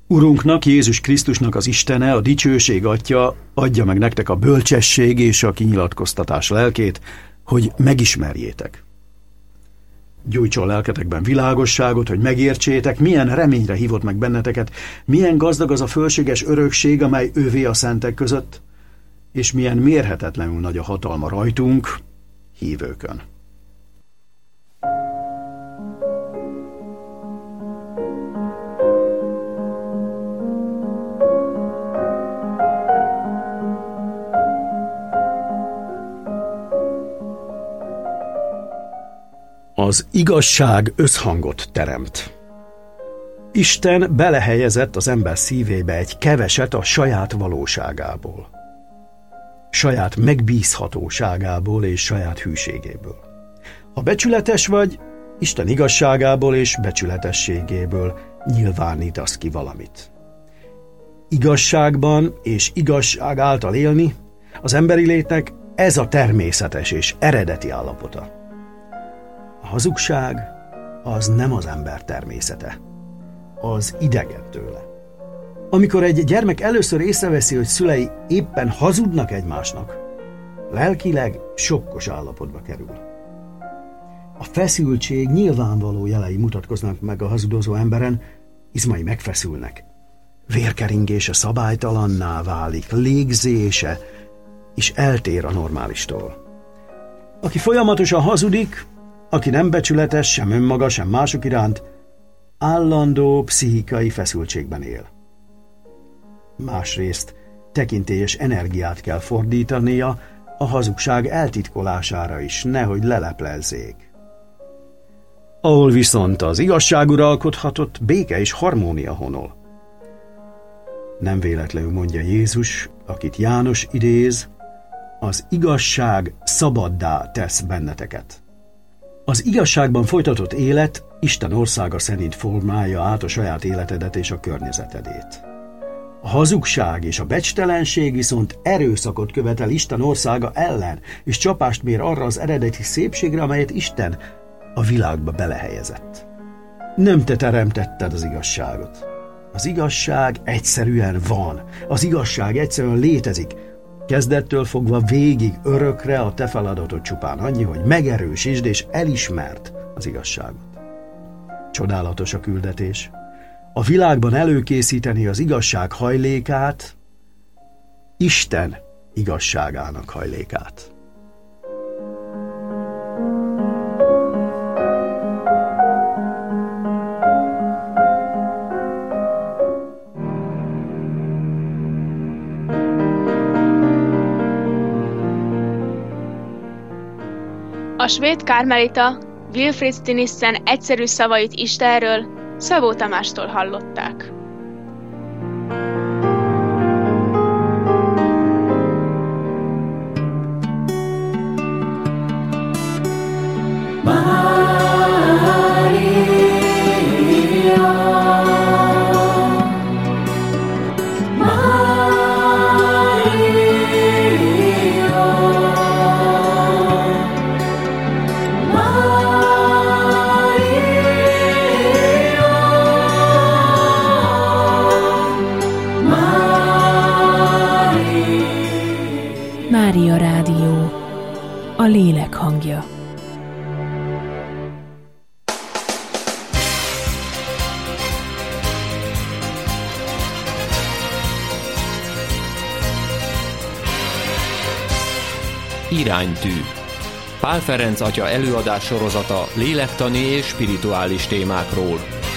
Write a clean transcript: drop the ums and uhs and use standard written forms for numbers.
Urunknak, Jézus Krisztusnak az Istene, a dicsőség Atya adja meg nektek a bölcsesség és a kinyilatkoztatás lelkét, hogy megismerjétek. Gyújtson lelketekben világosságot, hogy megértsétek, milyen reményre hívott meg benneteket, milyen gazdag az a fölséges örökség, amely ővé a szentek között, és milyen mérhetetlenül nagy a hatalma rajtunk, hívőkön. Az igazság összhangot teremt. Isten belehelyezett az ember szívébe egy keveset a saját valóságából, saját megbízhatóságából és saját hűségéből. Ha becsületes vagy, Isten igazságából és becsületességéből nyilvánítasz ki valamit. Igazságban és igazság által élni az emberi létnek ez a természetes és eredeti állapota. A hazugság az nem az ember természete, az idegen tőle. Amikor egy gyermek először észreveszi, hogy szülei éppen hazudnak egymásnak, lelkileg sokkos állapotba kerül. A feszültség nyilvánvaló jelei mutatkoznak meg a hazudozó emberen, izmai megfeszülnek, vérkeringése szabálytalanná válik, légzése és eltér a normálistól. Aki folyamatosan hazudik, aki nem becsületes sem önmaga, sem mások iránt, állandó pszichikai feszültségben él. Másrészt tekintélyes energiát kell fordítania a hazugság eltitkolására is, nehogy leleplezzék. Ahol viszont az igazság uralkodhatott, béke és harmónia honol. Nem véletlenül mondja Jézus, akit János idéz, az igazság szabaddá tesz benneteket. Az igazságban folytatott élet Isten országa szerint formálja át a saját életedet és a környezetedét. A hazugság és a becstellenség viszont erőszakot követel Isten országa ellen, és csapást mér arra az eredeti szépségre, amelyet Isten a világba belehelyezett. Nem te teremtetted az igazságot. Az igazság egyszerűen van. Az igazság egyszerűen létezik. Kezdettől fogva végig, örökre a te feladatod csupán annyi, hogy megerősítsd és elismerd az igazságot. Csodálatos a küldetés. A világban előkészíteni az igazság hajlékát, Isten igazságának hajlékát. A svéd kármelita Wilfrid Stinissen egyszerű szavait Istenről Szabó Tamástól hallották. Mária Rádió, a lélek hangja. Iránytű. Pál Ferenc atya előadás sorozata lélektani és spirituális témákról.